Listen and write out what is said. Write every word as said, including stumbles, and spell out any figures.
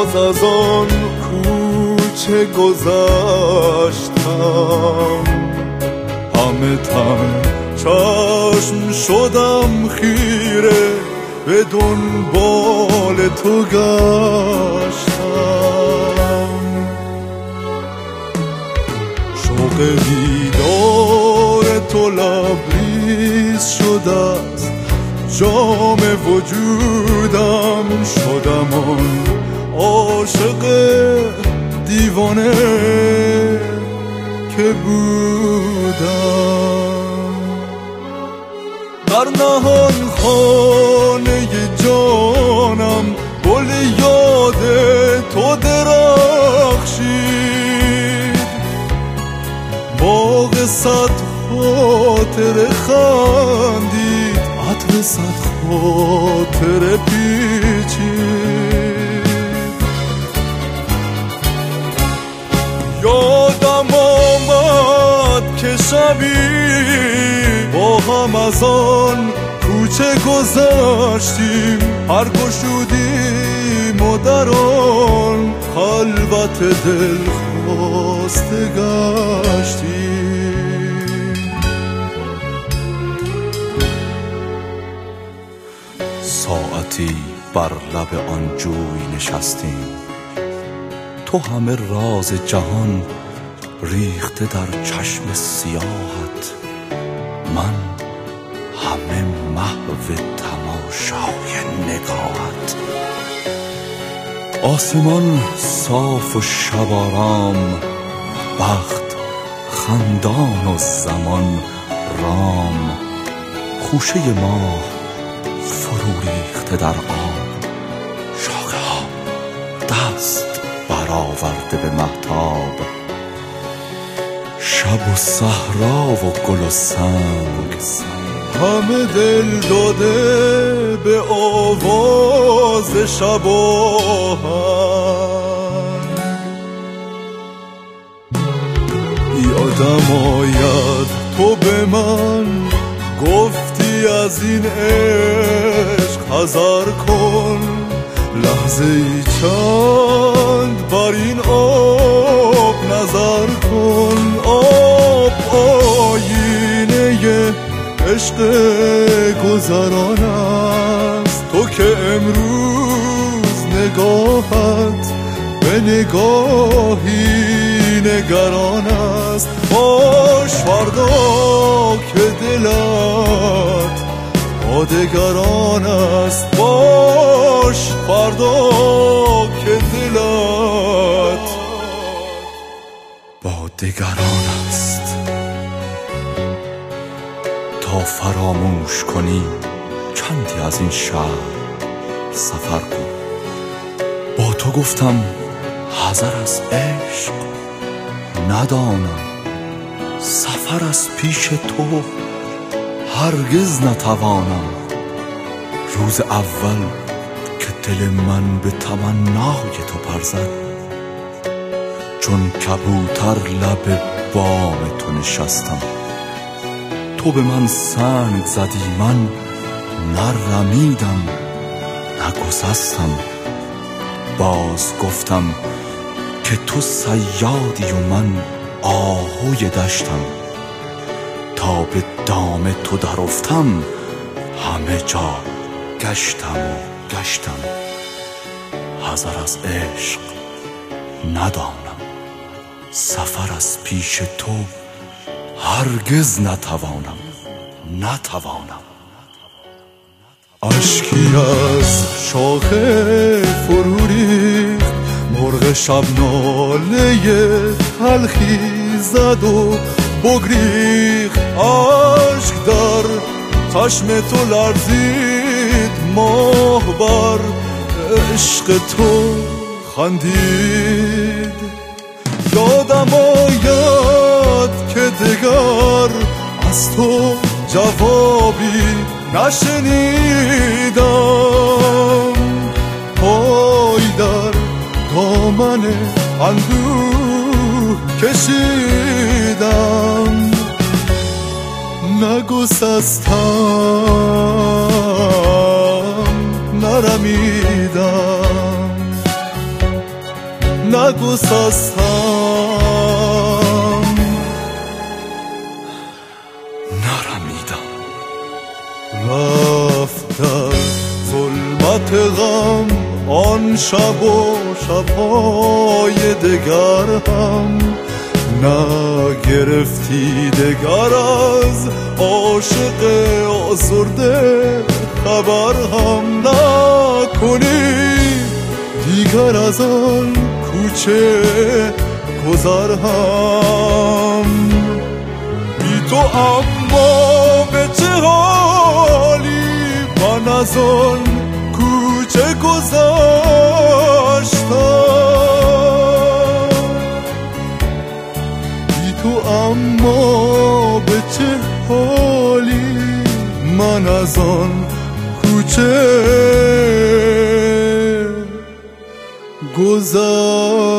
باز از آن کوچه گذشتم، همه تن چشم شدم خیره به دنبال تو گشتم. شوق دیدار تو لبریز شده است، جام وجودم شدم آن عاشق دیوانه که بودم. در نهان خانه جانم گل یاد تو درخشید، باغ صد خاطر خندید، عطر صد خاطر پیچید. یادم آمد که شبی با هم از آن کوچه گذشتیم، هر گشودیم و در آن خلوت دل خواسته گشتیم. ساعتی بر لب آن جوی نشستیم، تو همه راز جهان ریخته در چشم سیاهت، من همه محو تماشای نگاهت. آسمان صاف و شب آرام، بخت خندان و زمان رام، خوشه ماه فرو ریخته در آب، شاخه ها دست برآورده به مهتاب. شب و صحرا و گل و سنگ، همه دل داده به آواز شب آهنگ. یادم آید تو به من گفتی از این عشق حذر کن، لحظه ای چند بر این آب نظر کن. آب آینه عشق گذران است، تو که امروز نگاهت به نگاهی نگران است. باش فردا که دلت با دگران است، باش فردا که دلت با دگران است. تا فراموش کنی چندی از این شهر سفر کن. با تو گفتم حذر از عشق ندانم، سفر از پیش تو هرگز نتوانم. روز اول که دل من به تمنای تو پر زد، چون کبوتر لب بام تو نشستم. تو به من سنگ زدی، من نرمیدم نگسستم. باز گفتم که تو صیادی و من آهوی دشتم. تا به دام تو در افتم، همه جا گشتم و گشتم. حذر از عشق ندانم، سفر از پیش تو هرگز نتوانم نتوانم. اشکی از شاخه فرو ریخت، مرغ شب ناله تلخی زد و بگریخت. عشق در چشم تو لرزید، ماه بر عشق تو خندید. یادم آید که دگر از تو جوابی نشنیدم. پای در دامن اندوه کشیدم، نگسستم نرمیدم. نگسستم. نرمیدم. رفت در ظلمت غم آن شب و شبهای دگر هم، نگرفتی دگر از عاشق آزرده خبر هم، نکنی دیگر از آن کوچه گذر هم. بی تو اما به چه حالی من از آن کوچه گذشتم. بی تو اما به چه حالی من از آن کوچه گذشتم.